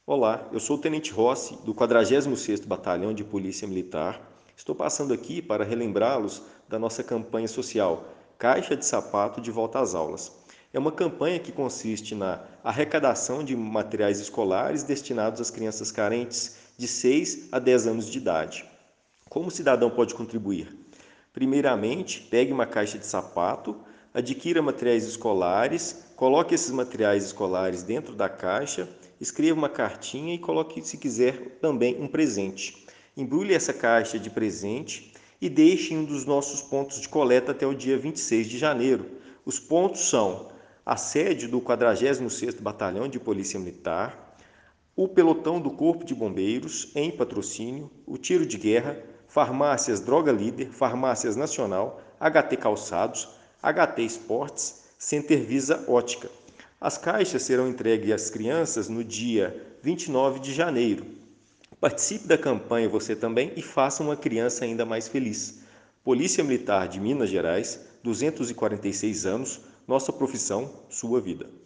Olá, eu sou o Tenente Rossi, do 46º Batalhão de Polícia Militar. Estou passando aqui para relembrá-los da nossa campanha social Caixa de Sapato de Volta às Aulas. É uma campanha que consiste na arrecadação de materiais escolares destinados às crianças carentes de 6 a 10 anos de idade. Como o cidadão pode contribuir? Primeiramente, pegue uma caixa de sapato, adquira materiais escolares, coloque esses materiais escolares dentro da caixa, escreva uma cartinha e coloque, se quiser, também um presente. Embrulhe essa caixa de presente e deixe em um dos nossos pontos de coleta até o dia 26 de janeiro. Os pontos são a sede do 46º Batalhão de Polícia Militar, o pelotão do Corpo de Bombeiros, em Patrocínio, o Tiro de Guerra, Farmácias Droga Líder, Farmácias Nacional, HT Calçados, HT Esportes, Center Visa Ótica. As caixas serão entregues às crianças no dia 29 de janeiro. Participe da campanha você também e faça uma criança ainda mais feliz. Polícia Militar de Minas Gerais, 246 anos, nossa profissão, sua vida.